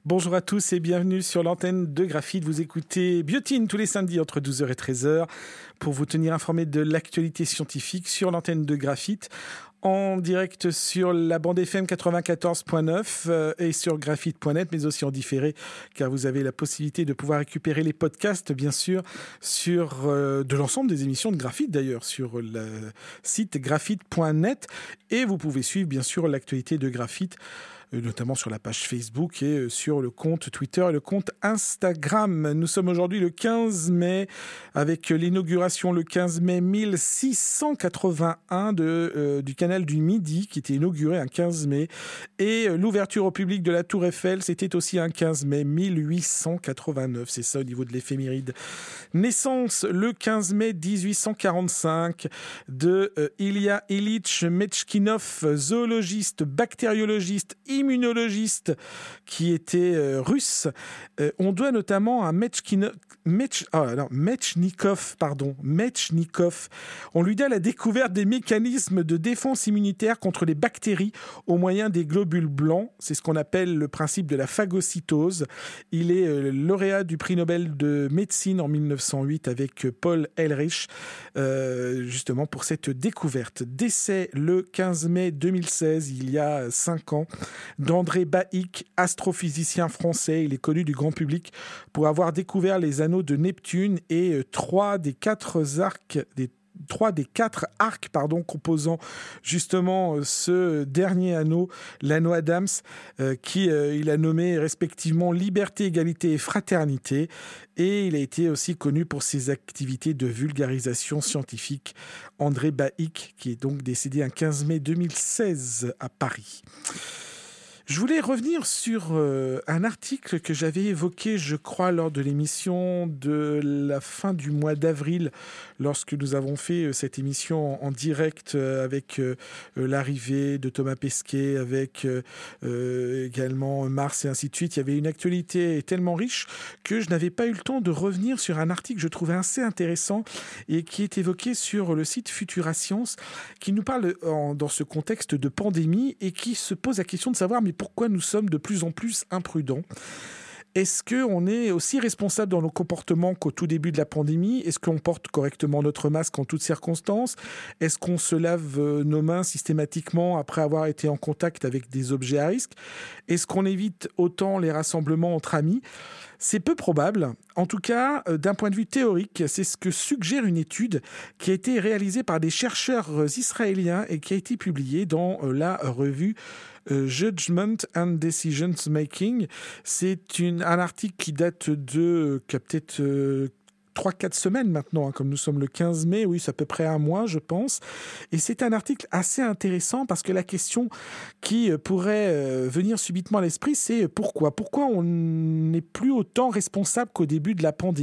Bonjour à tous et bienvenue sur l'antenne de Graphite. Vous écoutez Biotine tous les samedis entre 12h et 13h pour vous tenir informé de l'actualité scientifique sur l'antenne de Graphite, en direct sur la bande FM 94.9 et sur graphite.net, mais aussi en différé, car vous avez la possibilité de pouvoir récupérer les podcasts, bien sûr, sur de l'ensemble des émissions de Graphite, d'ailleurs, sur le site graphite.net. Et vous pouvez suivre, bien sûr, l'actualité de Graphite, notamment sur la page Facebook et sur le compte Twitter et le compte Instagram. Nous sommes aujourd'hui le 15 mai avec l'inauguration le 15 mai 1681 du canal du Midi qui était inauguré un 15 mai et l'ouverture au public de la Tour Eiffel, c'était aussi un 15 mai 1889. C'est ça au niveau de l'éphéméride. Naissance le 15 mai 1845 de Ilya Ilitch Metchkinov, zoologiste, bactériologiste, immunologiste qui était russe. On doit notamment à Metchnikov. On lui doit la découverte des mécanismes de défense immunitaire contre les bactéries au moyen des globules blancs. C'est ce qu'on appelle le principe de la phagocytose. Il est lauréat du prix Nobel de médecine en 1908 avec Paul Ehrlich, justement pour cette découverte. Décès le 15 mai 2016, il y a 5 ans, d'André Baïk, astrophysicien français. Il est connu du grand public pour avoir découvert les anneaux de Neptune et trois des quatre arcs composant justement ce dernier anneau, l'anneau Adams, qui il a nommé respectivement Liberté, Égalité et Fraternité. Et il a été aussi connu pour ses activités de vulgarisation scientifique. André Baïk, qui est donc décédé un 15 mai 2016 à Paris. Je voulais revenir sur un article que j'avais évoqué, je crois, lors de l'émission de la fin du mois d'avril, lorsque nous avons fait cette émission en direct avec l'arrivée de Thomas Pesquet, avec également Mars et ainsi de suite. Il y avait une actualité tellement riche que je n'avais pas eu le temps de revenir sur un article que je trouvais assez intéressant et qui est évoqué sur le site Futura Science, qui nous parle dans ce contexte de pandémie et qui se pose la question de savoir mais pourquoi nous sommes de plus en plus imprudents ? Est-ce qu'on est aussi responsable dans nos comportements qu'au tout début de la pandémie ? Est-ce qu'on porte correctement notre masque en toutes circonstances ? Est-ce qu'on se lave nos mains systématiquement après avoir été en contact avec des objets à risque ? Est-ce qu'on évite autant les rassemblements entre amis ? C'est peu probable. En tout cas, d'un point de vue théorique, c'est ce que suggère une étude qui a été réalisée par des chercheurs israéliens et qui a été publiée dans la revue Judgment and Decisions Making. C'est un article qui date qui a peut-être 3-4 semaines maintenant, comme nous sommes le 15 mai, oui, c'est à peu près un mois, je pense. Et c'est un article assez intéressant parce que la question qui pourrait venir subitement à l'esprit, c'est pourquoi ? Pourquoi on n'est plus autant responsable qu'au début de la pandémie ?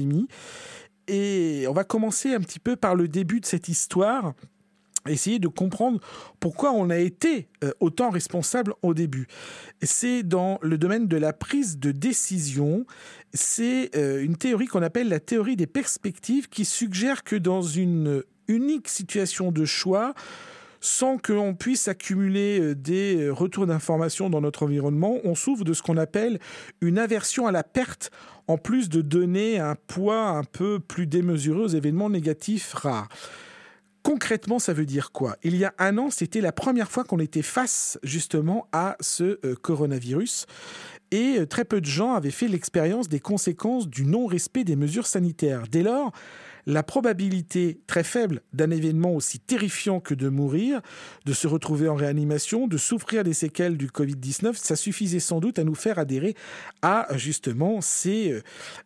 Et on va commencer un petit peu par le début de cette histoire, essayer de comprendre pourquoi on a été autant responsable au début. C'est dans le domaine de la prise de décision. C'est une théorie qu'on appelle la théorie des perspectives qui suggère que dans une unique situation de choix, sans que l'on puisse accumuler des retours d'informations dans notre environnement, on souffre de ce qu'on appelle une aversion à la perte, en plus de donner un poids un peu plus démesuré aux événements négatifs rares. Concrètement, ça veut dire quoi ? Il y a un an, c'était la première fois qu'on était face justement à ce coronavirus et très peu de gens avaient fait l'expérience des conséquences du non-respect des mesures sanitaires. Dès lors, la probabilité très faible d'un événement aussi terrifiant que de mourir, de se retrouver en réanimation, de souffrir des séquelles du Covid-19, ça suffisait sans doute à nous faire adhérer à justement cette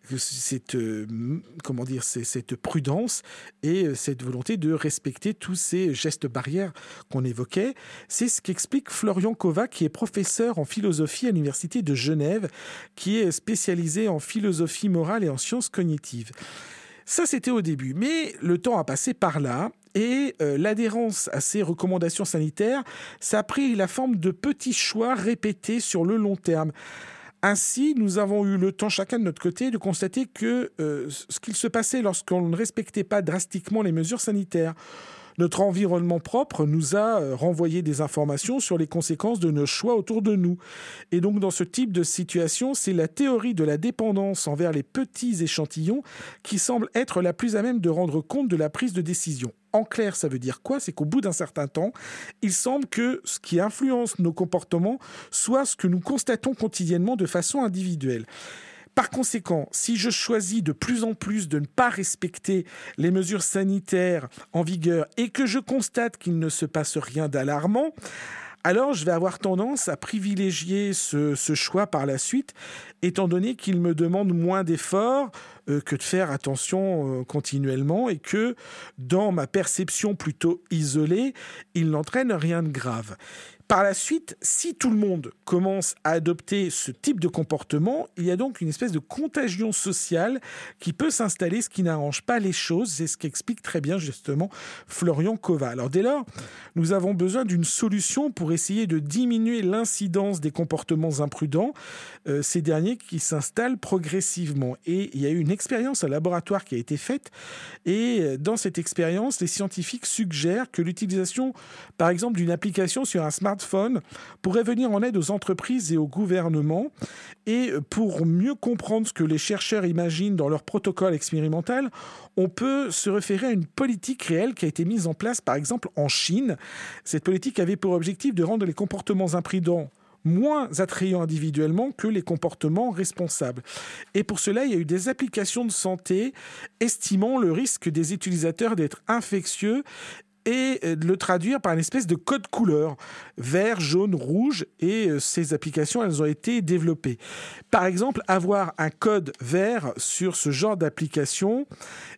prudence et cette volonté de respecter tous ces gestes barrières qu'on évoquait. C'est ce qu'explique Florian Kova, qui est professeur en philosophie à l'Université de Genève, qui est spécialisé en philosophie morale et en sciences cognitives. Ça, c'était au début, mais le temps a passé par là et l'adhérence à ces recommandations sanitaires, ça a pris la forme de petits choix répétés sur le long terme. Ainsi, nous avons eu le temps, chacun de notre côté, de constater que ce qu'il se passait lorsqu'on ne respectait pas drastiquement les mesures sanitaires, Notre environnement propre nous a renvoyé des informations sur les conséquences de nos choix autour de nous. Et donc, dans ce type de situation, c'est la théorie de la dépendance envers les petits échantillons qui semble être la plus à même de rendre compte de la prise de décision. En clair, ça veut dire quoi? C'est qu'au bout d'un certain temps, il semble que ce qui influence nos comportements soit ce que nous constatons quotidiennement de façon individuelle. Par conséquent, si je choisis de plus en plus de ne pas respecter les mesures sanitaires en vigueur et que je constate qu'il ne se passe rien d'alarmant, alors je vais avoir tendance à privilégier ce choix par la suite, étant donné qu'il me demande moins d'efforts que de faire attention continuellement et que dans ma perception plutôt isolée, il n'entraîne rien de grave. Par la suite, si tout le monde commence à adopter ce type de comportement, il y a donc une espèce de contagion sociale qui peut s'installer, ce qui n'arrange pas les choses. C'est ce qu'explique très bien justement Florian Kova. Alors dès lors, nous avons besoin d'une solution pour essayer de diminuer l'incidence des comportements imprudents, ces derniers qui s'installent progressivement. Et il y a eu une expérience en laboratoire qui a été faite et dans cette expérience, les scientifiques suggèrent que l'utilisation, par exemple, d'une application sur un smartphone pourrait venir en aide aux entreprises et au gouvernement. Et pour mieux comprendre ce que les chercheurs imaginent dans leur protocole expérimental, on peut se référer à une politique réelle qui a été mise en place, par exemple, en Chine. Cette politique avait pour objectif de rendre les comportements imprudents moins attrayants individuellement que les comportements responsables. Et pour cela, il y a eu des applications de santé estimant le risque des utilisateurs d'être infectieux et de le traduire par une espèce de code couleur, vert, jaune, rouge, et ces applications, elles ont été développées. Par exemple, avoir un code vert sur ce genre d'application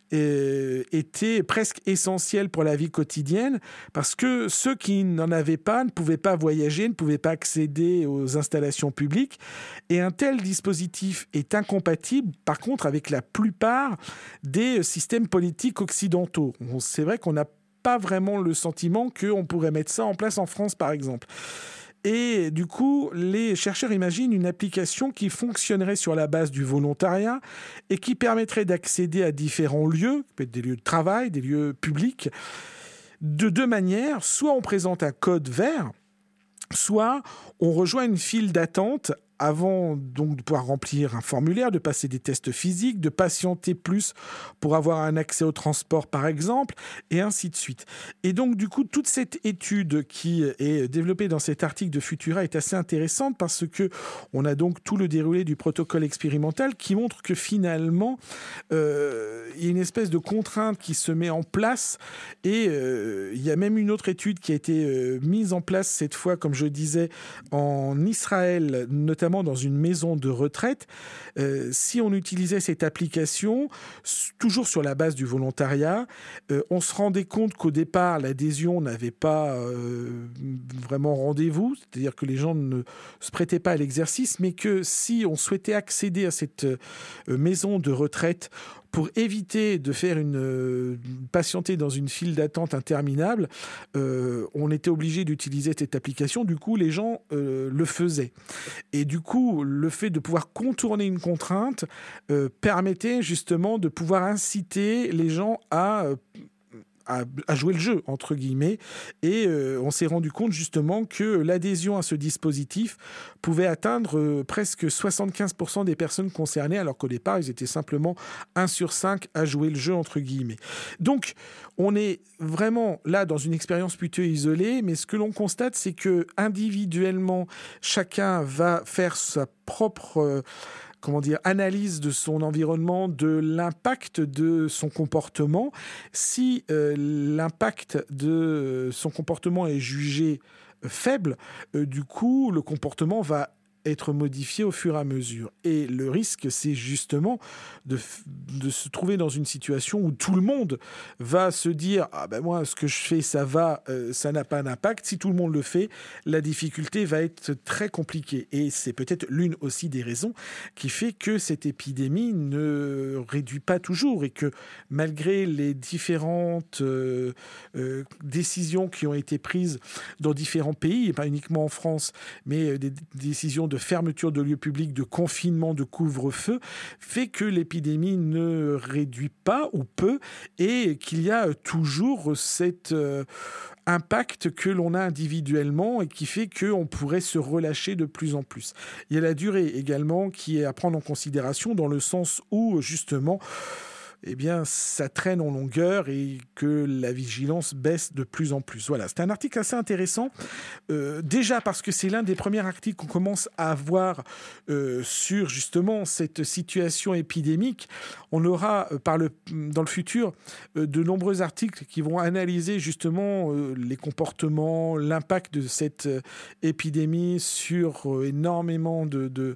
était presque essentiel pour la vie quotidienne, parce que ceux qui n'en avaient pas ne pouvaient pas voyager, ne pouvaient pas accéder aux installations publiques, et un tel dispositif est incompatible, par contre, avec la plupart des systèmes politiques occidentaux. C'est vrai qu'on n'a pas vraiment le sentiment qu'on pourrait mettre ça en place en France, par exemple. Et du coup, les chercheurs imaginent une application qui fonctionnerait sur la base du volontariat et qui permettrait d'accéder à différents lieux, peut-être des lieux de travail, des lieux publics, de deux manières. Soit on présente un code vert, soit on rejoint une file d'attente avant donc de pouvoir remplir un formulaire, de passer des tests physiques, de patienter plus pour avoir un accès au transport par exemple, et ainsi de suite. Et donc du coup, toute cette étude qui est développée dans cet article de Futura est assez intéressante parce que on a donc tout le déroulé du protocole expérimental qui montre que finalement, il y a une espèce de contrainte qui se met en place et il y a même une autre étude qui a été mise en place cette fois, comme je disais, en Israël, notamment dans une maison de retraite. Si on utilisait cette application, toujours sur la base du volontariat, on se rendait compte qu'au départ, l'adhésion n'avait pas vraiment rendez-vous, c'est-à-dire que les gens ne se prêtaient pas à l'exercice, mais que si on souhaitait accéder à cette maison de retraite pour éviter de faire patienter dans une file d'attente interminable, on était obligé d'utiliser cette application. Du coup, les gens le faisaient. Et du coup, le fait de pouvoir contourner une contrainte permettait justement de pouvoir inciter les gens à jouer le jeu, entre guillemets. Et on s'est rendu compte justement que l'adhésion à ce dispositif pouvait atteindre presque 75% des personnes concernées, alors qu'au départ, ils étaient simplement 1 sur 5 à jouer le jeu, entre guillemets. Donc, on est vraiment là dans une expérience plutôt isolée, mais ce que l'on constate, c'est que individuellement, chacun va faire sa propre analyse de son environnement, de l'impact de son comportement. Si l'impact de son comportement est jugé faible, du coup, le comportement va être modifié au fur et à mesure. Et le risque, c'est justement de se trouver dans une situation où tout le monde va se dire « Ah ben moi, ce que je fais, ça va, ça n'a pas d'impact. » Si tout le monde le fait, la difficulté va être très compliquée. Et c'est peut-être l'une aussi des raisons qui fait que cette épidémie ne réduit pas toujours et que malgré les différentes décisions qui ont été prises dans différents pays, et pas uniquement en France, mais des décisions de fermeture de lieux publics, de confinement, de couvre-feu, fait que l'épidémie ne réduit pas ou peu, et qu'il y a toujours cet impact que l'on a individuellement et qui fait qu'on pourrait se relâcher de plus en plus. Il y a la durée également qui est à prendre en considération dans le sens où, justement, eh bien, ça traîne en longueur et que la vigilance baisse de plus en plus. Voilà, c'est un article assez intéressant. Déjà parce que c'est l'un des premiers articles qu'on commence à avoir sur justement cette situation épidémique. On aura dans le futur de nombreux articles qui vont analyser justement les comportements, l'impact de cette épidémie sur énormément de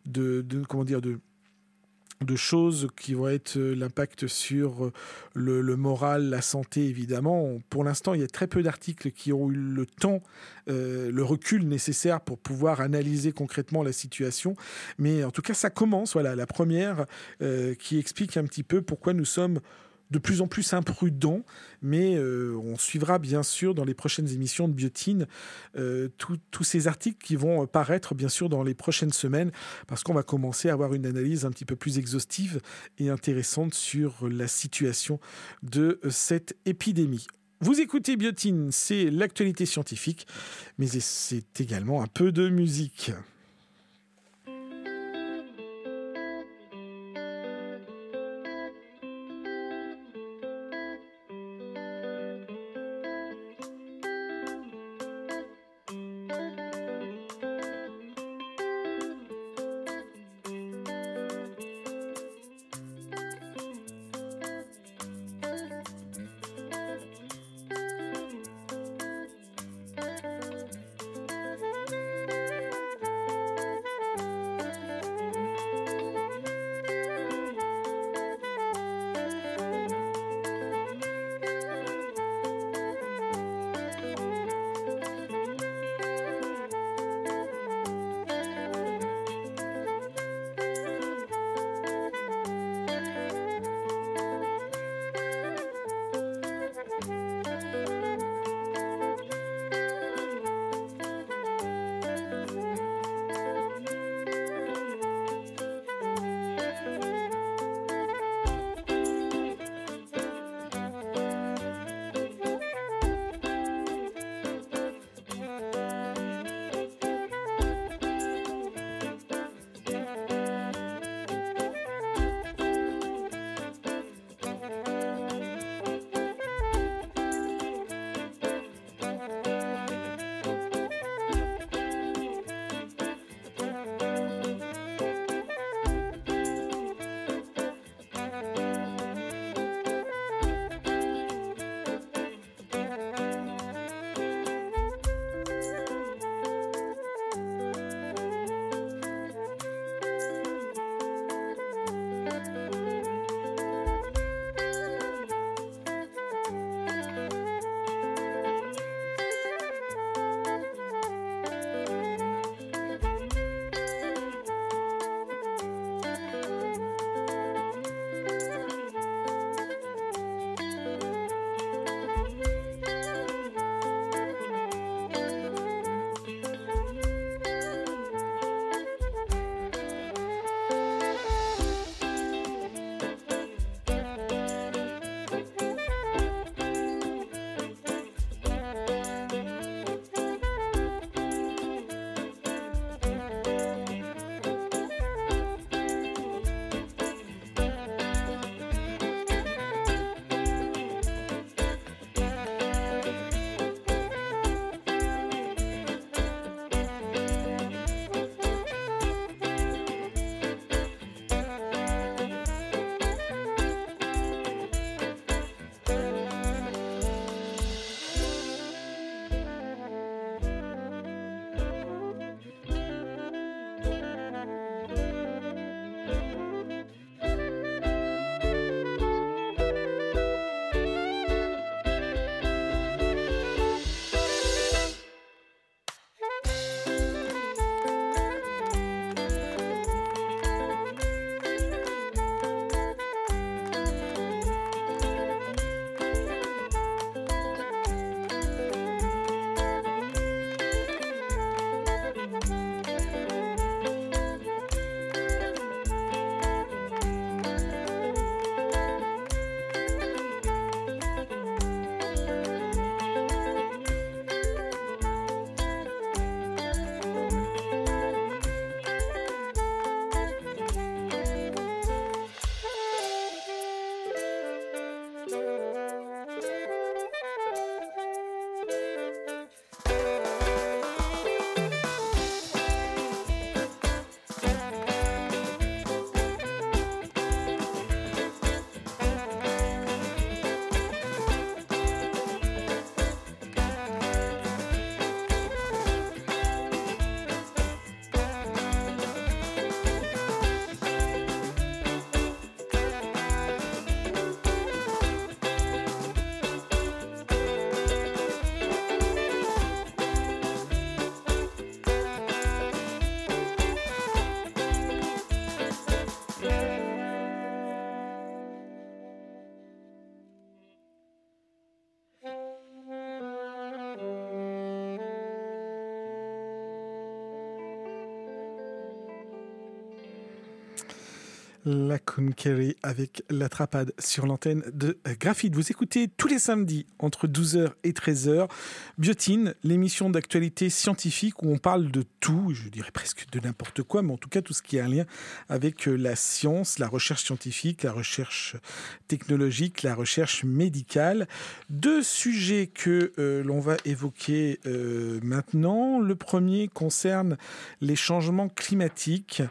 choses qui vont être l'impact sur le moral, la santé, évidemment. Pour l'instant, il y a très peu d'articles qui ont eu le temps, le recul nécessaire pour pouvoir analyser concrètement la situation. Mais en tout cas, ça commence. Voilà, la première qui explique un petit peu pourquoi nous sommes de plus en plus imprudents, mais on suivra bien sûr dans les prochaines émissions de Biotine tous ces articles qui vont paraître bien sûr dans les prochaines semaines, parce qu'on va commencer à avoir une analyse un petit peu plus exhaustive et intéressante sur la situation de cette épidémie. Vous écoutez Biotine, c'est l'actualité scientifique, mais c'est également un peu de musique. La Conquerie avec l'attrapade sur l'antenne de Graphite. Vous écoutez tous les samedis entre 12h et 13h Biotine, l'émission d'actualité scientifique où on parle de tout, je dirais presque de n'importe quoi, mais en tout cas tout ce qui a un lien avec la science, la recherche scientifique, la recherche technologique, la recherche médicale. Deux sujets que l'on va évoquer maintenant. Le premier concerne les changements climatiques.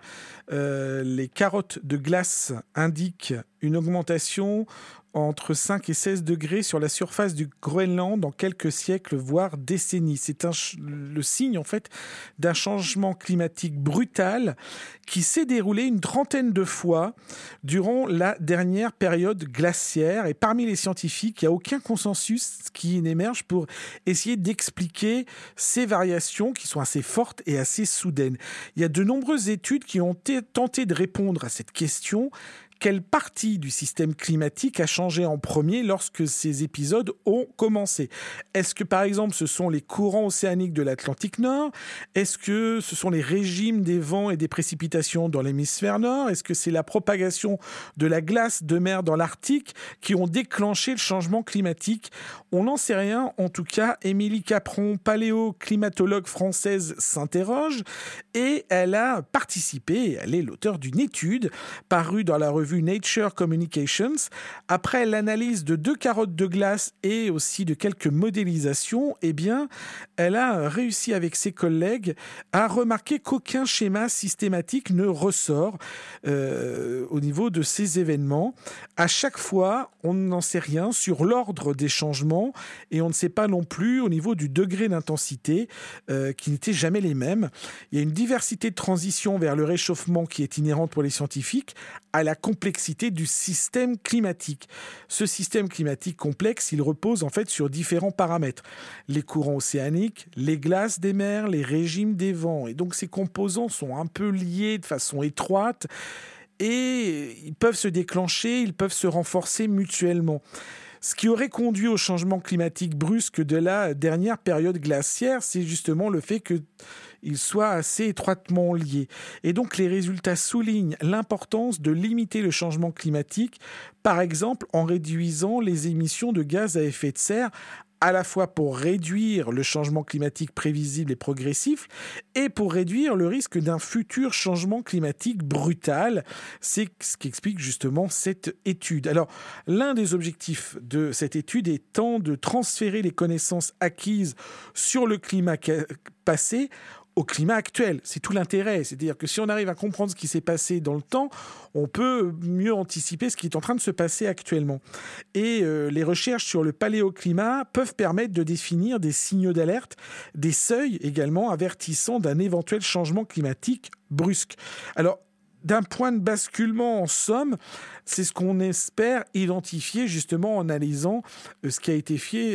Les carottes de glace indiquent une augmentation entre 5 et 16 degrés sur la surface du Groenland dans quelques siècles, voire décennies. C'est le signe, en fait, d'un changement climatique brutal qui s'est déroulé une trentaine de fois durant la dernière période glaciaire. Et parmi les scientifiques, il n'y a aucun consensus qui émerge pour essayer d'expliquer ces variations qui sont assez fortes et assez soudaines. Il y a de nombreuses études qui ont tenté de répondre à cette question. Quelle partie du système climatique a changé en premier lorsque ces épisodes ont commencé? Est-ce que, par exemple, ce sont les courants océaniques de l'Atlantique Nord? Est-ce que ce sont les régimes des vents et des précipitations dans l'hémisphère nord? Est-ce que c'est la propagation de la glace de mer dans l'Arctique qui ont déclenché le changement climatique? On n'en sait rien. En tout cas, Émilie Capron, paléoclimatologue française, s'interroge et elle a participé, elle est l'auteure d'une étude parue dans la revue Nature Communications. Après l'analyse de 2 carottes de glace et aussi de quelques modélisations, eh bien, elle a réussi avec ses collègues à remarquer qu'aucun schéma systématique ne ressort au niveau de ces événements. À chaque fois, on n'en sait rien sur l'ordre des changements et on ne sait pas non plus au niveau du degré d'intensité qui n'étaient jamais les mêmes. Il y a une diversité de transitions vers le réchauffement qui est inhérente pour les scientifiques à la complexité du système climatique. Ce système climatique complexe, il repose en fait sur différents paramètres. Les courants océaniques, les glaces des mers, les régimes des vents. Et donc ces composants sont un peu liés de façon étroite et ils peuvent se déclencher, ils peuvent se renforcer mutuellement. Ce qui aurait conduit au changement climatique brusque de la dernière période glaciaire, c'est justement le fait qu'ils soient assez étroitement liés. Et donc les résultats soulignent l'importance de limiter le changement climatique, par exemple en réduisant les émissions de gaz à effet de serre, à la fois pour réduire le changement climatique prévisible et progressif et pour réduire le risque d'un futur changement climatique brutal. C'est ce qui explique justement cette étude. Alors, l'un des objectifs de cette étude étant de transférer les connaissances acquises sur le climat passé au climat actuel. C'est tout l'intérêt. C'est-à-dire que si on arrive à comprendre ce qui s'est passé dans le temps, on peut mieux anticiper ce qui est en train de se passer actuellement. Et les recherches sur le paléoclimat peuvent permettre de définir des signaux d'alerte, des seuils également avertissant d'un éventuel changement climatique brusque. Alors, d'un point de basculement, en somme, c'est ce qu'on espère identifier justement en analysant ce qui a été fait,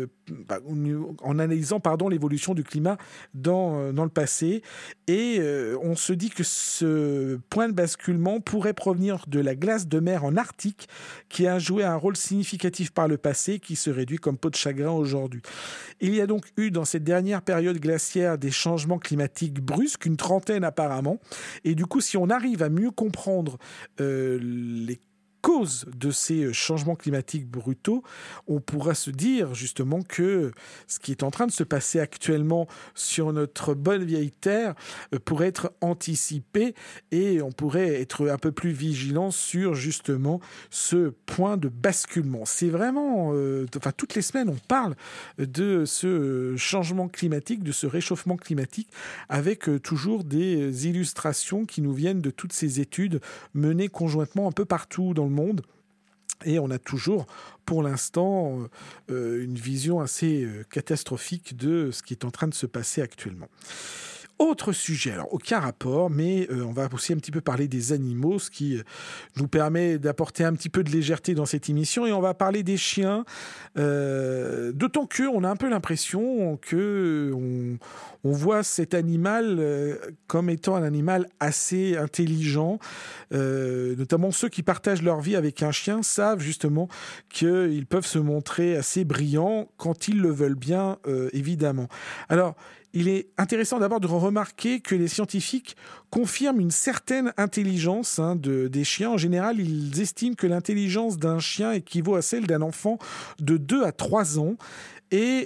en analysant l'évolution du climat dans le passé. Et on se dit que ce point de basculement pourrait provenir de la glace de mer en Arctique, qui a joué un rôle significatif par le passé, qui se réduit comme peau de chagrin aujourd'hui. Il y a donc eu dans cette dernière période glaciaire des changements climatiques brusques, une trentaine apparemment. Et du coup, si on arrive à mieux comprendre les cause de ces changements climatiques brutaux, on pourra se dire justement que ce qui est en train de se passer actuellement sur notre bonne vieille Terre pourrait être anticipé et on pourrait être un peu plus vigilant sur justement ce point de basculement. C'est vraiment, toutes les semaines, on parle de ce changement climatique, de ce réchauffement climatique, avec toujours des illustrations qui nous viennent de toutes ces études menées conjointement un peu partout dans le monde. Et on a toujours, pour l'instant, une vision assez catastrophique de ce qui est en train de se passer actuellement. Autre sujet, alors aucun rapport, mais on va aussi un petit peu parler des animaux, ce qui nous permet d'apporter un petit peu de légèreté dans cette émission. Et on va parler des chiens, d'autant qu'on a un peu l'impression qu'on voit cet animal comme étant un animal assez intelligent. Notamment ceux qui partagent leur vie avec un chien savent justement qu'ils peuvent se montrer assez brillants quand ils le veulent bien, évidemment. Alors, il est intéressant d'abord de remarquer que les scientifiques confirment une certaine intelligence des chiens. En général, ils estiment que l'intelligence d'un chien équivaut à celle d'un enfant de 2 à 3 ans. Et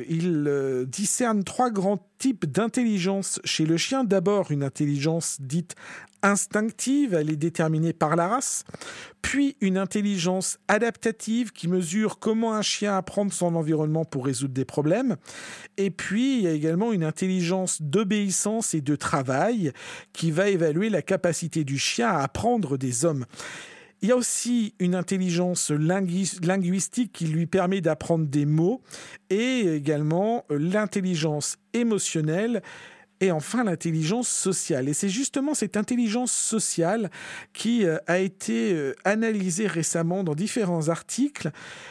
ils discernent 3 grands types d'intelligence chez le chien. D'abord, une intelligence dite instinctive, elle est déterminée par la race. Puis, une intelligence adaptative qui mesure comment un chien apprend son environnement pour résoudre des problèmes. Et puis, il y a également une intelligence d'obéissance et de travail qui va évaluer la capacité du chien à apprendre des hommes. Il y a aussi une intelligence linguistique qui lui permet d'apprendre des mots et également l'intelligence émotionnelle et enfin l'intelligence sociale. Et c'est justement cette intelligence sociale qui a été analysée récemment dans différents articles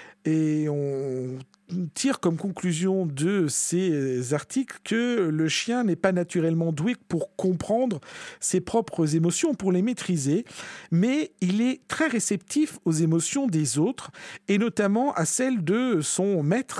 et on tire comme conclusion de ces articles que le chien n'est pas naturellement doué pour comprendre ses propres émotions, pour les maîtriser, mais il est très réceptif aux émotions des autres, et notamment à celles de son maître.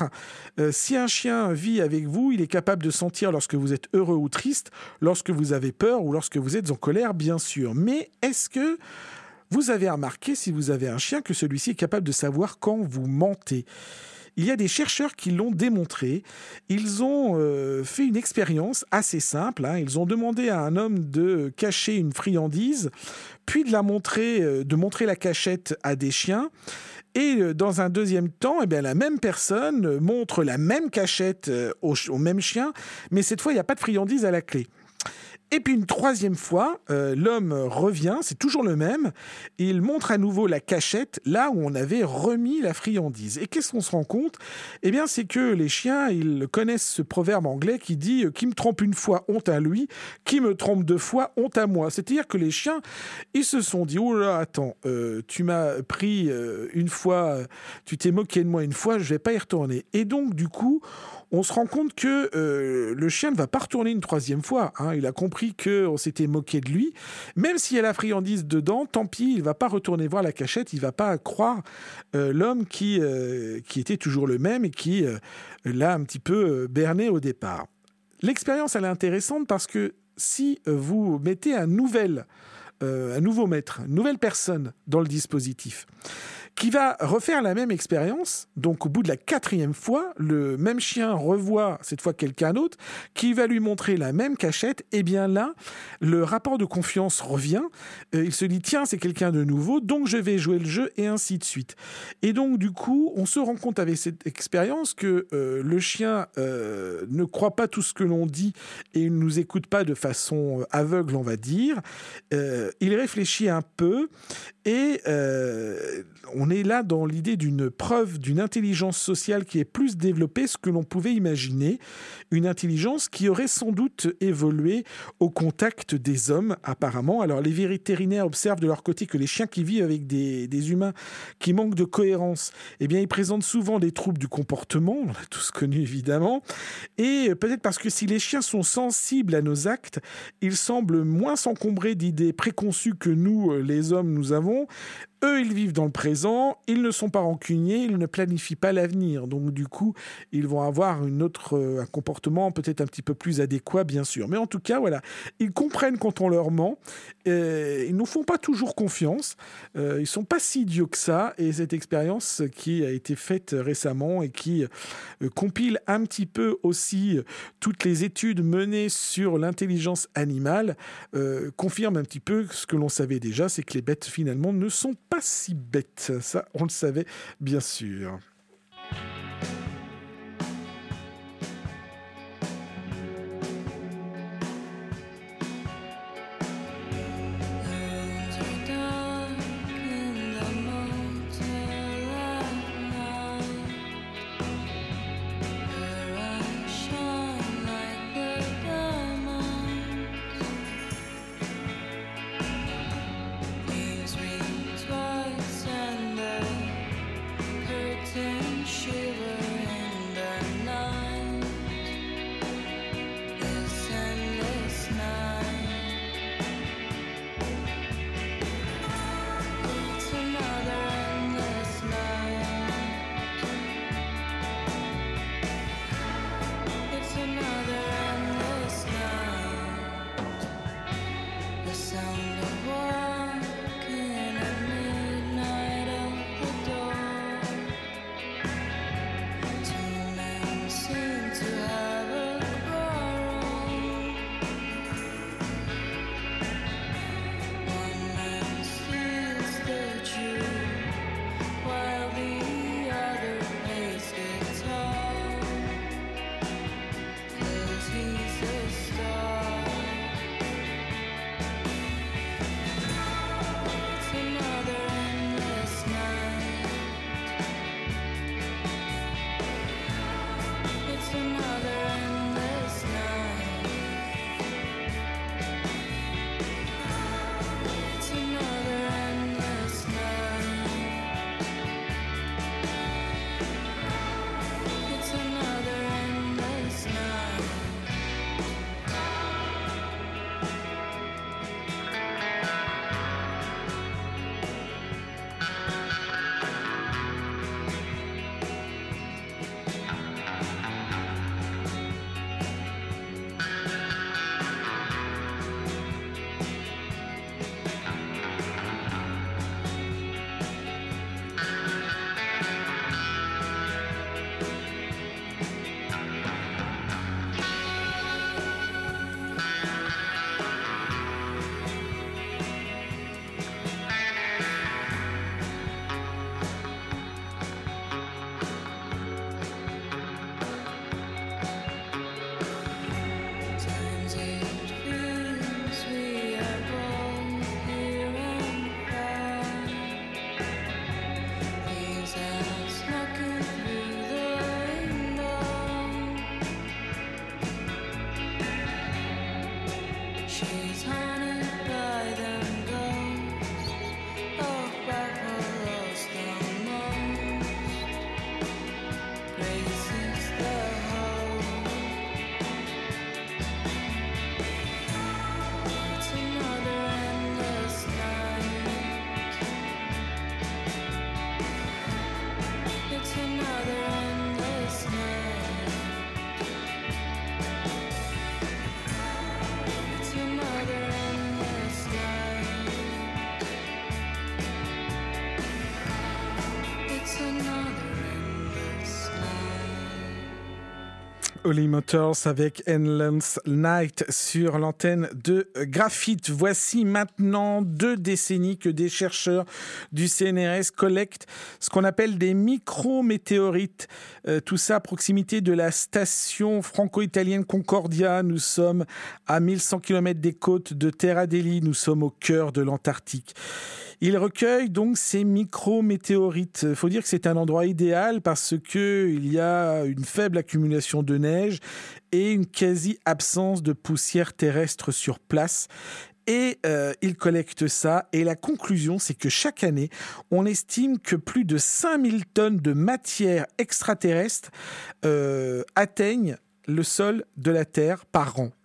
Si un chien vit avec vous, il est capable de sentir lorsque vous êtes heureux ou triste, lorsque vous avez peur ou lorsque vous êtes en colère, bien sûr. Mais est-ce que vous avez remarqué, si vous avez un chien, que celui-ci est capable de savoir quand vous mentez ? Il y a des chercheurs qui l'ont démontré. Ils ont fait une expérience assez simple. Ils ont demandé à un homme de cacher une friandise, puis de montrer la cachette à des chiens. Et dans un deuxième temps, la même personne montre la même cachette au même chien, mais cette fois, il n'y a pas de friandise à la clé. Et puis une troisième fois, l'homme revient, c'est toujours le même, et il montre à nouveau la cachette là où on avait remis la friandise. Et qu'est-ce qu'on se rend compte ? Eh bien, c'est que les chiens, ils connaissent ce proverbe anglais qui dit « qui me trompe une fois, honte à lui, qui me trompe 2 fois, honte à moi ». C'est-à-dire que les chiens, ils se sont dit « oh là, attends, tu m'as pris une fois, tu t'es moqué de moi une fois, je vais pas y retourner ». Et donc, du coup, on se rend compte que le chien ne va pas retourner une 3e fois. Il a compris qu'on s'était moqué de lui. Même s'il y a la friandise dedans, tant pis, il ne va pas retourner voir la cachette, il ne va pas croire l'homme qui était toujours le même et qui l'a un petit peu berné au départ. L'expérience, elle est intéressante parce que si vous mettez un nouveau maître, une nouvelle personne dans le dispositif, qui va refaire la même expérience, donc au bout de la 4e fois, le même chien revoit cette fois quelqu'un d'autre, qui va lui montrer la même cachette, et bien là, le rapport de confiance revient, il se dit, tiens, c'est quelqu'un de nouveau, donc je vais jouer le jeu, et ainsi de suite. Et donc, du coup, on se rend compte avec cette expérience que le chien ne croit pas tout ce que l'on dit, et il ne nous écoute pas de façon aveugle, on va dire. Il réfléchit un peu, et on est là dans l'idée d'une preuve d'une intelligence sociale qui est plus développée que ce que l'on pouvait imaginer. Une intelligence qui aurait sans doute évolué au contact des hommes, apparemment. Alors, les vétérinaires observent de leur côté que les chiens qui vivent avec des humains qui manquent de cohérence, eh bien, ils présentent souvent des troubles du comportement. On l'a tous connu, évidemment. Et peut-être parce que si les chiens sont sensibles à nos actes, ils semblent moins s'encombrer d'idées préconçues que nous, les hommes, nous avons. Eux, ils vivent dans le présent, ils ne sont pas rancuniers, ils ne planifient pas l'avenir. Donc, du coup, ils vont avoir un comportement peut-être un petit peu plus adéquat, bien sûr. Mais en tout cas, voilà, ils comprennent quand on leur ment. Ils ne nous font pas toujours confiance. Ils ne sont pas si idiots que ça. Et cette expérience qui a été faite récemment et qui compile un petit peu aussi toutes les études menées sur l'intelligence animale confirme un petit peu ce que l'on savait déjà, c'est que les bêtes, finalement, ne sont pas si bête, ça on le savait bien sûr. Curtain Holy Motors avec Endless Night sur l'antenne de Graphite. Voici maintenant 2 décennies que des chercheurs du CNRS collectent ce qu'on appelle des micrométéorites. Tout ça à proximité de la station franco-italienne Concordia. Nous sommes à 1100 km des côtes de Terra Deli. Nous sommes au cœur de l'Antarctique. Il recueille donc ces micrométéorites. Il faut dire que c'est un endroit idéal parce qu'il y a une faible accumulation de neige et une quasi-absence de poussière terrestre sur place. Et il collecte ça. Et la conclusion, c'est que chaque année, on estime que plus de 5000 tonnes de matière extraterrestre atteignent le sol de la Terre par an.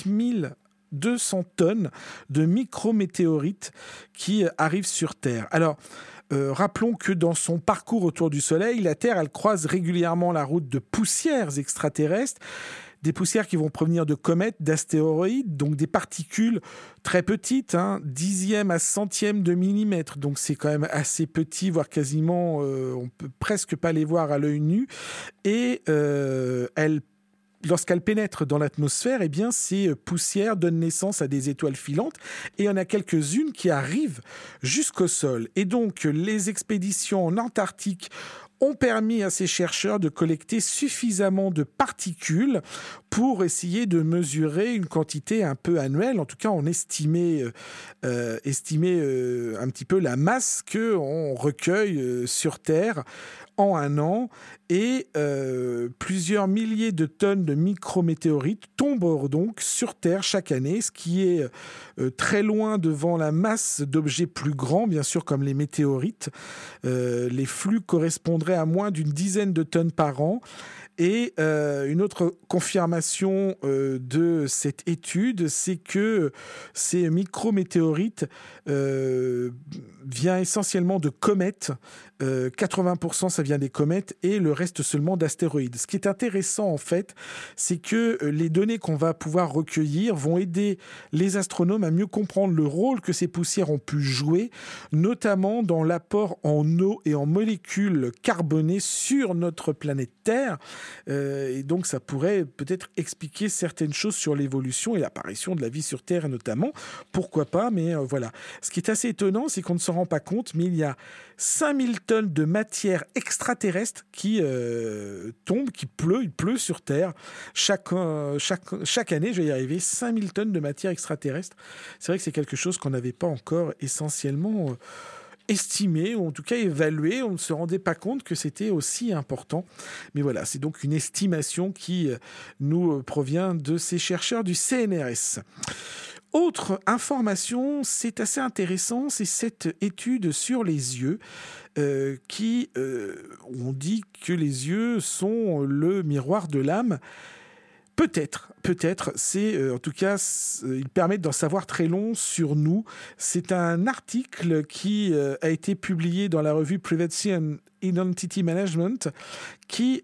5200 tonnes de micrométéorites qui arrivent sur Terre. Alors, rappelons que dans son parcours autour du Soleil, la Terre, elle croise régulièrement la route de poussières extraterrestres, des poussières qui vont provenir de comètes, d'astéroïdes, donc des particules très petites, dixième à centième de millimètre. Donc c'est quand même assez petit, voire quasiment, on peut presque pas les voir à l'œil nu. Et lorsqu'elles pénètrent dans l'atmosphère, eh bien, ces poussières donnent naissance à des étoiles filantes et il y en a quelques-unes qui arrivent jusqu'au sol. Et donc, les expéditions en Antarctique ont permis à ces chercheurs de collecter suffisamment de particules pour essayer de mesurer une quantité un peu annuelle. En tout cas, on estimait un petit peu la masse qu'on recueille sur Terre en un an, et plusieurs milliers de tonnes de micrométéorites tombent donc sur Terre chaque année, ce qui est très loin devant la masse d'objets plus grands, bien sûr, comme les météorites. Les flux correspondraient à moins d'une dizaine de tonnes par an. Et une autre confirmation de cette étude, c'est que ces micrométéorites viennent essentiellement de comètes. 80% ça vient des comètes et le reste seulement d'astéroïdes. Ce qui est intéressant en fait, c'est que les données qu'on va pouvoir recueillir vont aider les astronomes à mieux comprendre le rôle que ces poussières ont pu jouer, notamment dans l'apport en eau et en molécules carbonées sur notre planète Terre. Et donc ça pourrait peut-être expliquer certaines choses sur l'évolution et l'apparition de la vie sur Terre notamment. Pourquoi pas, mais voilà. Ce qui est assez étonnant, c'est qu'on ne se rend pas compte, mais il y a 5000 tonnes de matière extraterrestre qui tombe, il pleut sur Terre. Chaque année, je vais y arriver, 5000 tonnes de matière extraterrestre. C'est vrai que c'est quelque chose qu'on n'avait pas encore essentiellement estimé, ou en tout cas évalué. On ne se rendait pas compte que c'était aussi important. Mais voilà, c'est donc une estimation qui nous provient de ces chercheurs du CNRS. Autre information, c'est assez intéressant, c'est cette étude sur les yeux qui, on dit que les yeux sont le miroir de l'âme. Peut-être, en tout cas, ils permettent d'en savoir très long sur nous. C'est un article qui a été publié dans la revue Privacy and Identity Management qui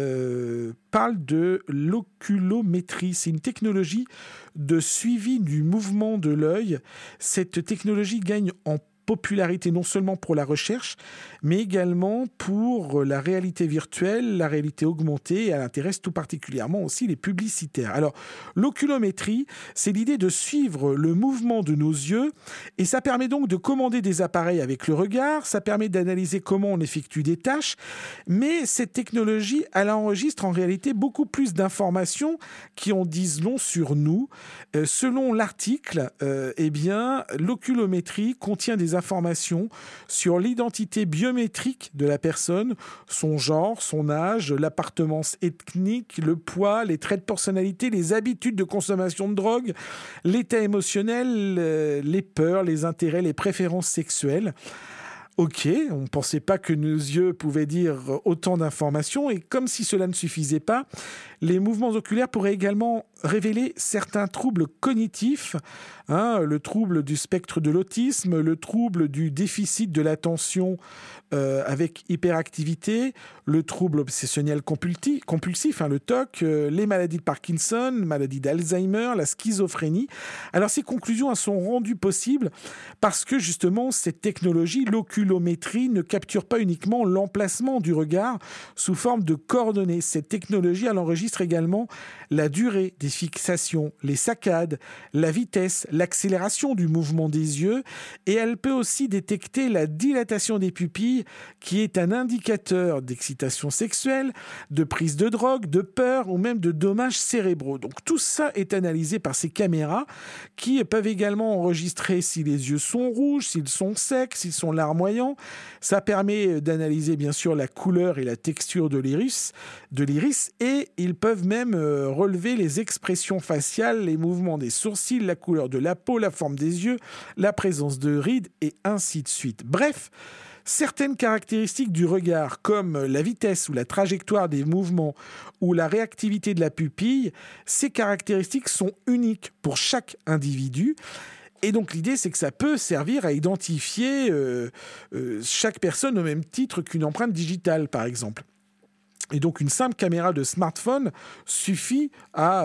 parle de l'oculométrie. C'est une technologie de suivi du mouvement de l'œil. Cette technologie gagne en popularité non seulement pour la recherche, mais également pour la réalité virtuelle, la réalité augmentée, et elle intéresse tout particulièrement aussi les publicitaires. Alors, l'oculométrie, c'est l'idée de suivre le mouvement de nos yeux, et ça permet donc de commander des appareils avec le regard, ça permet d'analyser comment on effectue des tâches, mais cette technologie, elle enregistre en réalité beaucoup plus d'informations qui en disent long sur nous. Selon l'article, eh bien, l'oculométrie contient des informations sur l'identité biométrique de la personne, son genre, son âge, l'appartenance ethnique, le poids, les traits de personnalité, les habitudes de consommation de drogue, l'état émotionnel, les peurs, les intérêts, les préférences sexuelles. Ok, on ne pensait pas que nos yeux pouvaient dire autant d'informations, et comme si cela ne suffisait pas, les mouvements oculaires pourraient également révéler certains troubles cognitifs, le trouble du spectre de l'autisme, le trouble du déficit de l'attention avec hyperactivité, le trouble obsessionnel compulsif, le TOC, les maladies de Parkinson, maladie d'Alzheimer, la schizophrénie. Alors ces conclusions sont rendues possibles parce que justement cette technologie, l'oculométrie, ne capture pas uniquement l'emplacement du regard sous forme de coordonnées. Cette technologie, elle enregistre enregistre également la durée des fixations, les saccades, la vitesse, l'accélération du mouvement des yeux et elle peut aussi détecter la dilatation des pupilles qui est un indicateur d'excitation sexuelle, de prise de drogue, de peur ou même de dommages cérébraux. Donc tout ça est analysé par ces caméras qui peuvent également enregistrer si les yeux sont rouges, s'ils sont secs, s'ils sont larmoyants. Ça permet d'analyser bien sûr la couleur et la texture de l'iris et ils peuvent même relever les expressions faciales, les mouvements des sourcils, la couleur de la peau, la forme des yeux, la présence de rides et ainsi de suite. Bref, certaines caractéristiques du regard, comme la vitesse ou la trajectoire des mouvements ou la réactivité de la pupille, ces caractéristiques sont uniques pour chaque individu. Et donc l'idée, c'est que ça peut servir à identifier chaque personne au même titre qu'une empreinte digitale, par exemple. Et donc une simple caméra de smartphone suffit à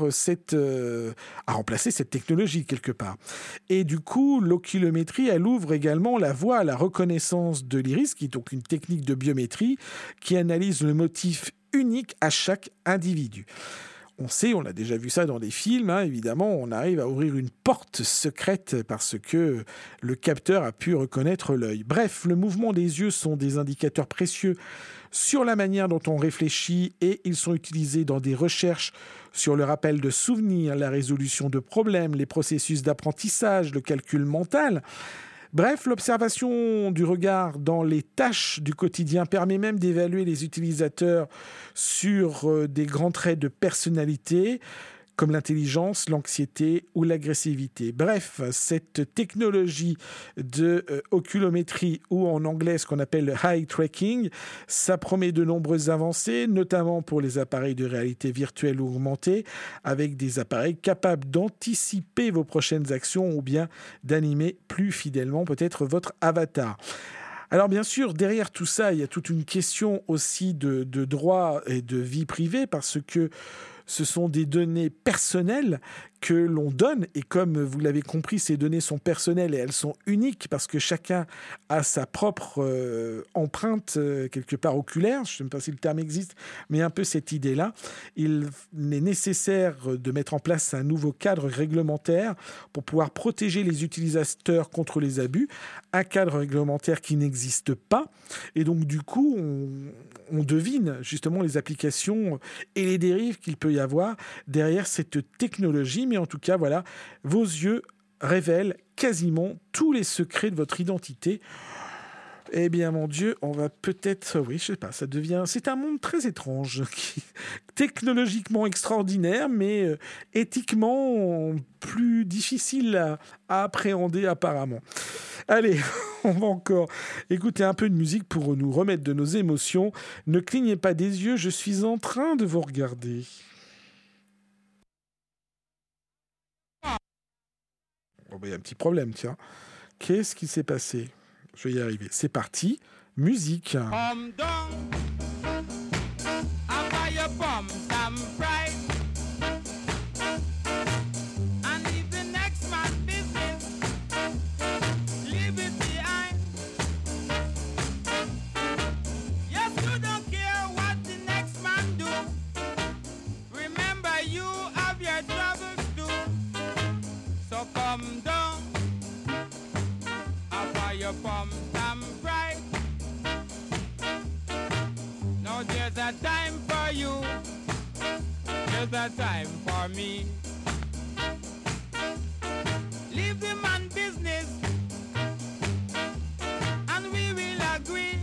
remplacer cette technologie quelque part. Et du coup, l'oculométrie, elle ouvre également la voie à la reconnaissance de l'iris, qui est donc une technique de biométrie qui analyse le motif unique à chaque individu. On sait, on a déjà vu ça dans des films, évidemment, on arrive à ouvrir une porte secrète parce que le capteur a pu reconnaître l'œil. Bref, le mouvement des yeux sont des indicateurs précieux sur la manière dont on réfléchit et ils sont utilisés dans des recherches sur le rappel de souvenirs, la résolution de problèmes, les processus d'apprentissage, le calcul mental. Bref, l'observation du regard dans les tâches du quotidien permet même d'évaluer les utilisateurs sur des grands traits de personnalité, comme l'intelligence, l'anxiété ou l'agressivité. Bref, cette technologie de oculométrie, ou en anglais ce qu'on appelle le eye tracking, ça promet de nombreuses avancées, notamment pour les appareils de réalité virtuelle ou augmentée, avec des appareils capables d'anticiper vos prochaines actions ou bien d'animer plus fidèlement peut-être votre avatar. Alors bien sûr, derrière tout ça, il y a toute une question aussi de droit et de vie privée, parce que ce sont des données personnelles que l'on donne, et comme vous l'avez compris, ces données sont personnelles et elles sont uniques parce que chacun a sa propre empreinte quelque part oculaire, je ne sais même pas si le terme existe, mais un peu cette idée-là. Il est nécessaire de mettre en place un nouveau cadre réglementaire pour pouvoir protéger les utilisateurs contre les abus, un cadre réglementaire qui n'existe pas, et donc du coup on devine justement les applications et les dérives qu'il peut y avoir derrière cette technologie. Mais en tout cas, voilà, vos yeux révèlent quasiment tous les secrets de votre identité. Eh bien, mon Dieu, on va peut-être... Oui, je sais pas, c'est un monde très étrange, technologiquement extraordinaire, mais éthiquement plus difficile à appréhender apparemment. Allez, on va encore écouter un peu de musique pour nous remettre de nos émotions. Ne clignez pas des yeux, je suis en train de vous regarder. Oh, il y a un petit problème, tiens. Qu'est-ce qui s'est passé ? Je vais y arriver. C'est parti. Musique. Come down, your palms and bright. Now there's a time for you, there's a time for me. Leave the man business, and we will agree.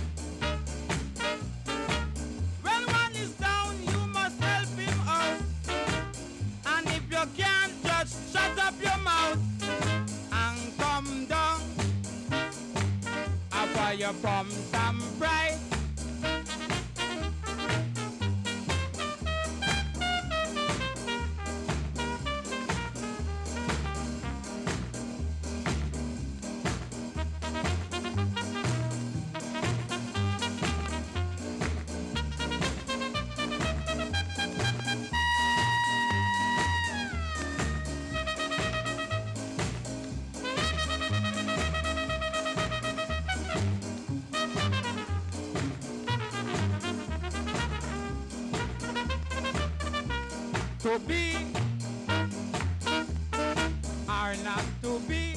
When one is down, you must help him out. And if you can't, just shut up your mouth and come down. After your palms and bright. to be or not to be?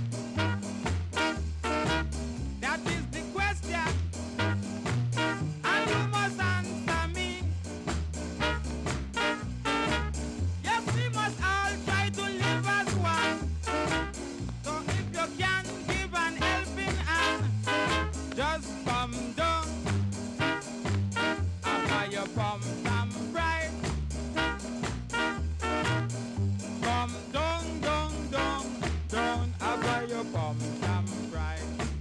That is the question, and you must answer me. Yes, we must all try to live as one. So if you can give an helping hand, just come down. After you come down bright, come down, down, down, down. After you come down bright.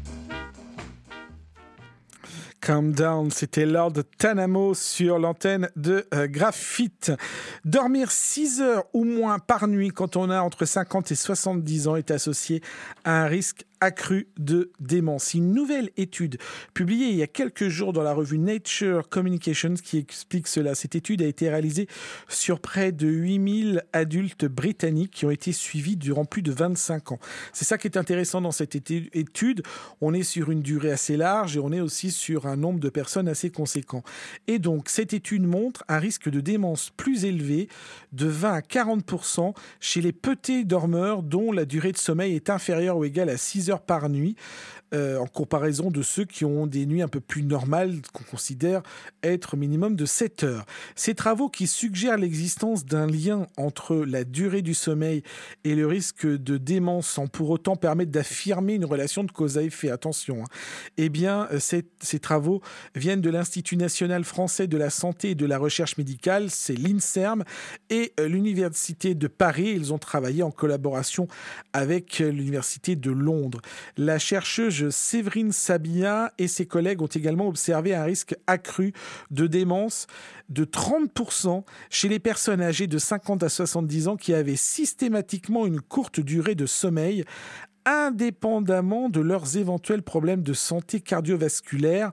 Calm Down, c'était Lord Tanamo sur l'antenne de Graphite. Dormir 6 heures ou moins par nuit quand on a entre 50 et 70 ans est associé à un risque accru de démence. Une nouvelle étude publiée il y a quelques jours dans la revue Nature Communications qui explique cela. Cette étude a été réalisée sur près de 8000 adultes britanniques qui ont été suivis durant plus de 25 ans. C'est ça qui est intéressant dans cette étude. On est sur une durée assez large et on est aussi sur un nombre de personnes assez conséquent. Et donc, cette étude montre un risque de démence plus élevé de 20 à 40% chez les petits dormeurs dont la durée de sommeil est inférieure ou égale à 6 heures par nuit, en comparaison de ceux qui ont des nuits un peu plus normales qu'on considère être minimum de 7 heures. Ces travaux qui suggèrent l'existence d'un lien entre la durée du sommeil et le risque de démence sans pour autant permettre d'affirmer une relation de cause à effet. Attention, Eh bien, ces travaux viennent de l'Institut national français de la santé et de la recherche médicale, c'est l'INSERM, et l'Université de Paris. Ils ont travaillé en collaboration avec l'Université de Londres. La chercheuse Séverine Sabia et ses collègues ont également observé un risque accru de démence de 30% chez les personnes âgées de 50 à 70 ans qui avaient systématiquement une courte durée de sommeil, indépendamment de leurs éventuels problèmes de santé cardiovasculaire,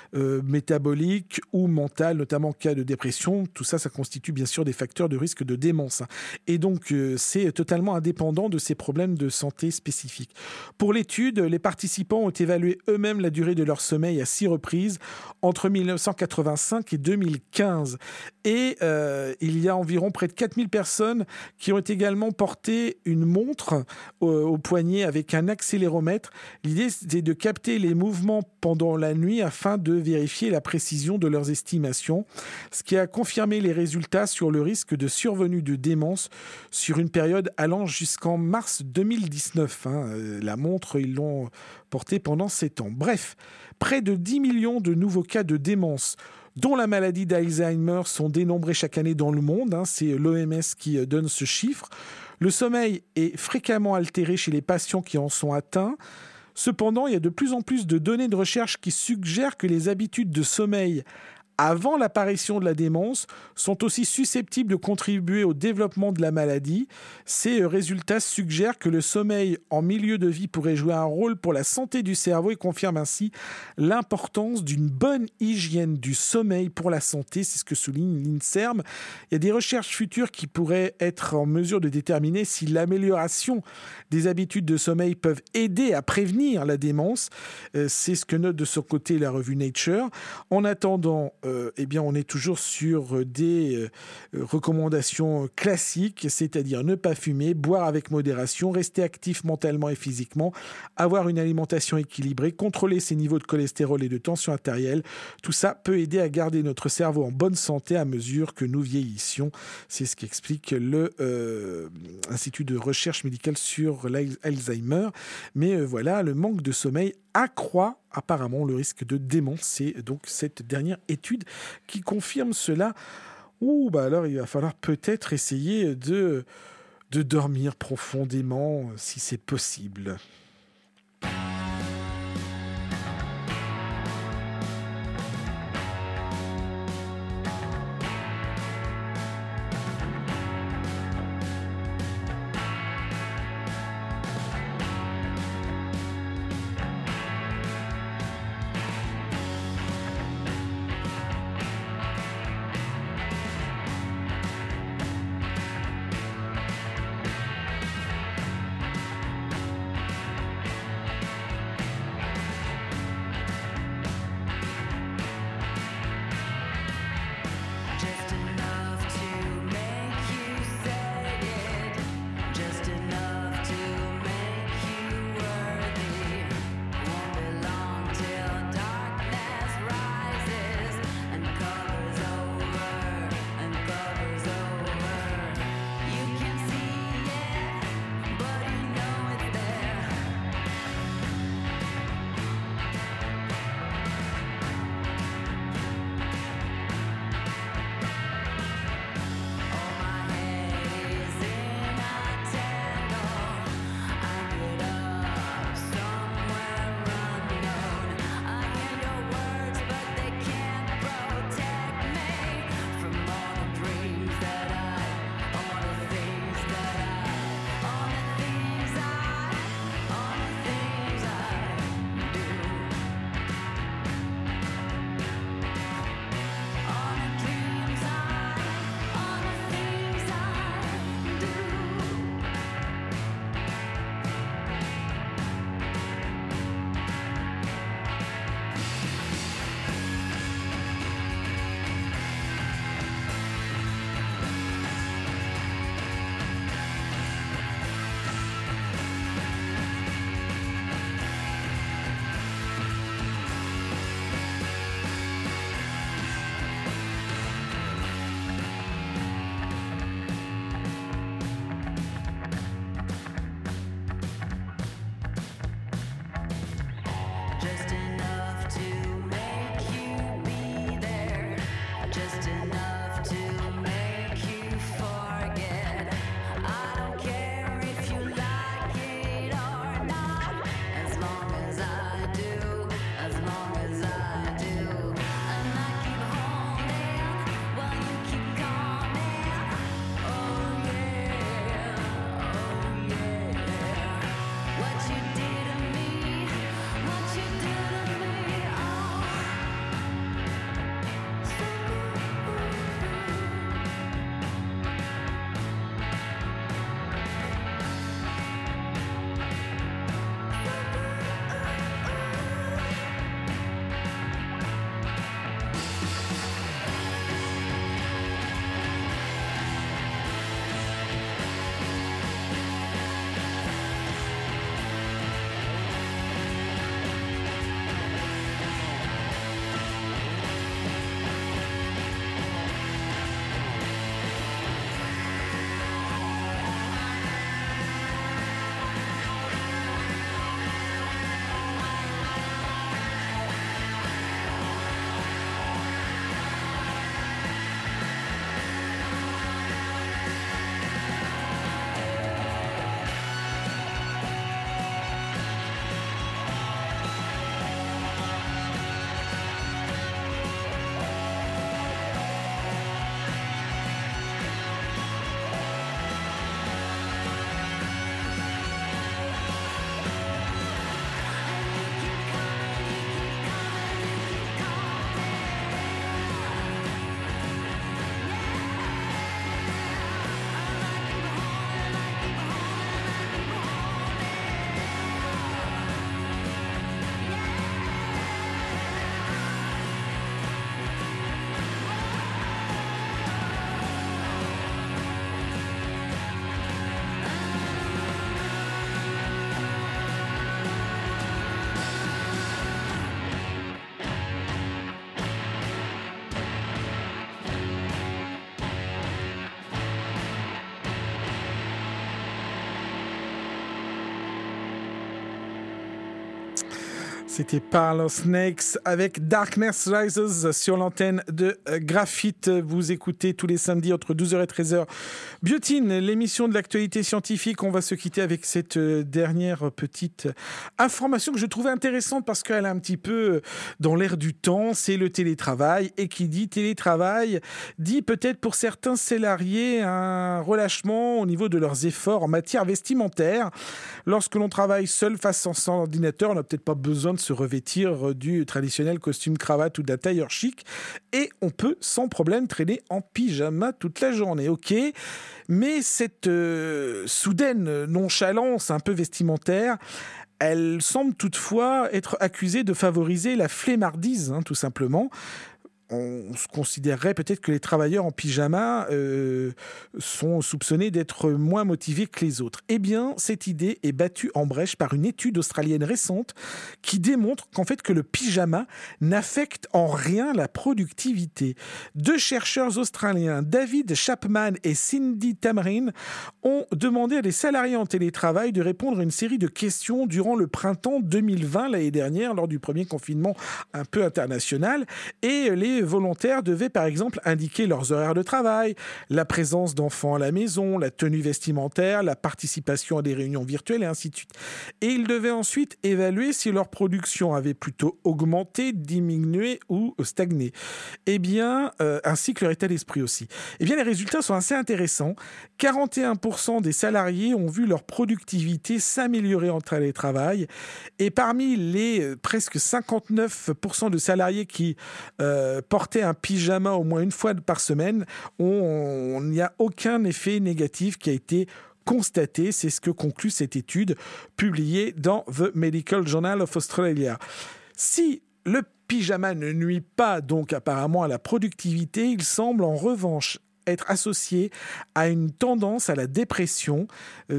métabolique ou mentale, notamment en cas de dépression. Tout ça, ça constitue bien sûr des facteurs de risque de démence. Et donc, c'est totalement indépendant de ces problèmes de santé spécifiques. Pour l'étude, les participants ont évalué eux-mêmes la durée de leur sommeil à 6 reprises entre 1985 et 2015. Et il y a environ près de 4000 personnes qui ont également porté une montre au poignet avec un accéléromètre. L'idée, c'est de capter les mouvements pendant la nuit afin de vérifier la précision de leurs estimations, ce qui a confirmé les résultats sur le risque de survenue de démence sur une période allant jusqu'en mars 2019. La montre, ils l'ont portée pendant 7 ans. Bref, près de 10 millions de nouveaux cas de démence dont la maladie d'Alzheimer sont dénombrés chaque année dans le monde. C'est l'OMS qui donne ce chiffre. Le sommeil est fréquemment altéré chez les patients qui en sont atteints. Cependant, il y a de plus en plus de données de recherche qui suggèrent que les habitudes de sommeil avant l'apparition de la démence sont aussi susceptibles de contribuer au développement de la maladie. Ces résultats suggèrent que le sommeil en milieu de vie pourrait jouer un rôle pour la santé du cerveau et confirment ainsi l'importance d'une bonne hygiène du sommeil pour la santé. C'est ce que souligne l'INSERM. Il y a des recherches futures qui pourraient être en mesure de déterminer si l'amélioration des habitudes de sommeil peuvent aider à prévenir la démence. C'est ce que note de son côté la revue Nature. En attendant, on est toujours sur des recommandations classiques, c'est-à-dire ne pas fumer, boire avec modération, rester actif mentalement et physiquement, avoir une alimentation équilibrée, contrôler ses niveaux de cholestérol et de tension artérielle. Tout ça peut aider à garder notre cerveau en bonne santé à mesure que nous vieillissions. C'est ce qu'explique l'Institut de recherche médicale sur l'Alzheimer. Mais voilà, le manque de sommeil accroît apparemment le risque de démence. C'est donc cette dernière étude qui confirme cela. Alors il va falloir peut-être essayer de dormir profondément si c'est possible. C'était Parlor Snakes avec Darkness Rises sur l'antenne de Graphite. Vous écoutez tous les samedis entre 12h et 13h Biotine, l'émission de l'actualité scientifique. On va se quitter avec cette dernière petite information que je trouvais intéressante parce qu'elle est un petit peu dans l'air du temps. C'est le télétravail. Et qui dit télétravail dit peut-être pour certains salariés un relâchement au niveau de leurs efforts en matière vestimentaire. Lorsque l'on travaille seul face à son ordinateur, on n'a peut-être pas besoin de se revêtir du traditionnel costume cravate ou d'un tailleur chic et on peut sans problème traîner en pyjama toute la journée, ok, mais cette soudaine nonchalance un peu vestimentaire, elle semble toutefois être accusée de favoriser la flemmardise, tout simplement. On se considérerait peut-être que les travailleurs en pyjama sont soupçonnés d'être moins motivés que les autres. Eh bien, cette idée est battue en brèche par une étude australienne récente qui démontre qu'en fait que le pyjama n'affecte en rien la productivité. Deux chercheurs australiens, David Chapman et Cindy Tamrin, ont demandé à des salariés en télétravail de répondre à une série de questions durant le printemps 2020, l'année dernière, lors du premier confinement un peu international, et les volontaires devaient par exemple indiquer leurs horaires de travail, la présence d'enfants à la maison, la tenue vestimentaire, la participation à des réunions virtuelles et ainsi de suite. Et ils devaient ensuite évaluer si leur production avait plutôt augmenté, diminué ou stagné. Eh bien, ainsi que leur état d'esprit aussi. Eh bien, les résultats sont assez intéressants. 41% des salariés ont vu leur productivité s'améliorer en télétravail. Et parmi les presque 59% de salariés qui porter un pyjama au moins une fois par semaine, il n'y a aucun effet négatif qui a été constaté. C'est ce que conclut cette étude publiée dans The Medical Journal of Australia. Si le pyjama ne nuit pas donc apparemment à la productivité, il semble en revanche être associé à une tendance à la dépression.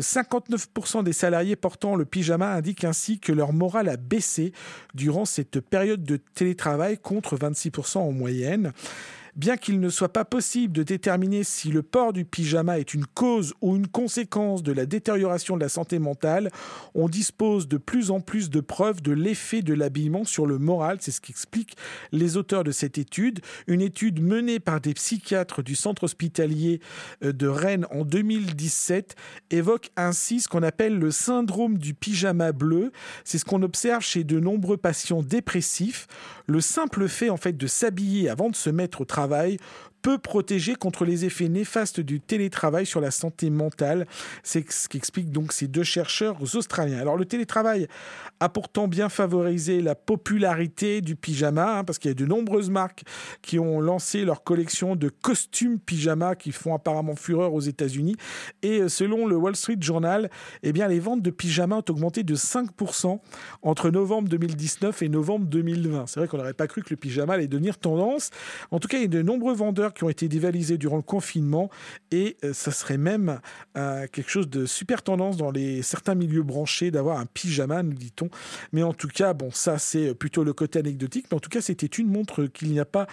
59% des salariés portant le pyjama indiquent ainsi que leur morale a baissé durant cette période de télétravail contre 26% en moyenne. Bien qu'il ne soit pas possible de déterminer si le port du pyjama est une cause ou une conséquence de la détérioration de la santé mentale, on dispose de plus en plus de preuves de l'effet de l'habillement sur le moral. C'est ce qu'expliquent les auteurs de cette étude. Une étude menée par des psychiatres du centre hospitalier de Rennes en 2017 évoque ainsi ce qu'on appelle le syndrome du pyjama bleu. C'est ce qu'on observe chez de nombreux patients dépressifs. Le simple fait en fait de s'habiller avant de se mettre au travail peut protéger contre les effets néfastes du télétravail sur la santé mentale. C'est ce qu'expliquent donc ces deux chercheurs australiens. Alors le télétravail a pourtant bien favorisé la popularité du pyjama, parce qu'il y a de nombreuses marques qui ont lancé leur collection de costumes pyjama qui font apparemment fureur aux États-Unis. Et selon le Wall Street Journal, eh bien, les ventes de pyjama ont augmenté de 5% entre novembre 2019 et novembre 2020. C'est vrai qu'on n'aurait pas cru que le pyjama allait devenir tendance. En tout cas, il y a de nombreux vendeurs qui ont été dévalisés durant le confinement et ça serait même quelque chose de super tendance dans certains milieux branchés d'avoir un pyjama, nous dit-on. Mais en tout cas, bon, ça c'est plutôt le côté anecdotique, mais en tout cas cette étude montre qu'il n'y a pas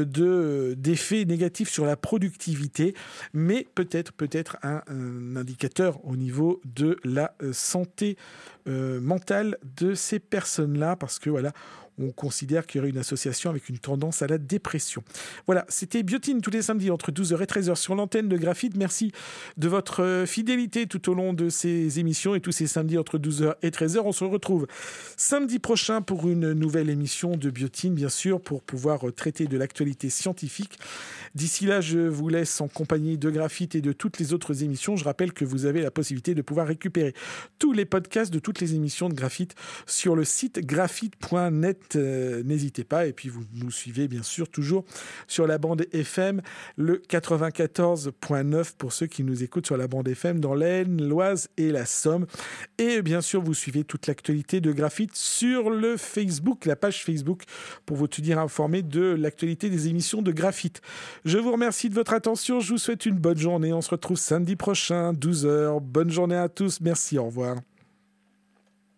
d'effet négatif sur la productivité, mais peut-être un indicateur au niveau de la santé mentale de ces personnes-là, parce que voilà, on considère qu'il y aurait une association avec une tendance à la dépression. Voilà, c'était Biotine tous les samedis entre 12h et 13h sur l'antenne de Graphite. Merci de votre fidélité tout au long de ces émissions et tous ces samedis entre 12h et 13h. On se retrouve samedi prochain pour une nouvelle émission de Biotine, bien sûr, pour pouvoir traiter de l'actualité scientifique. D'ici là, je vous laisse en compagnie de Graphite et de toutes les autres émissions. Je rappelle que vous avez la possibilité de pouvoir récupérer tous les podcasts de toutes les émissions de Graphite sur le site graphite.net. N'hésitez pas, et puis vous nous suivez bien sûr toujours sur la bande FM, le 94.9 pour ceux qui nous écoutent sur la bande FM dans l'Aisne, l'Oise et la Somme. Et bien sûr, vous suivez toute l'actualité de Graphite sur le Facebook, la page Facebook, pour vous tenir informé de l'actualité des émissions de Graphite. Je vous remercie de votre attention, je vous souhaite une bonne journée. On se retrouve samedi prochain, 12h. Bonne journée à tous, merci, au revoir.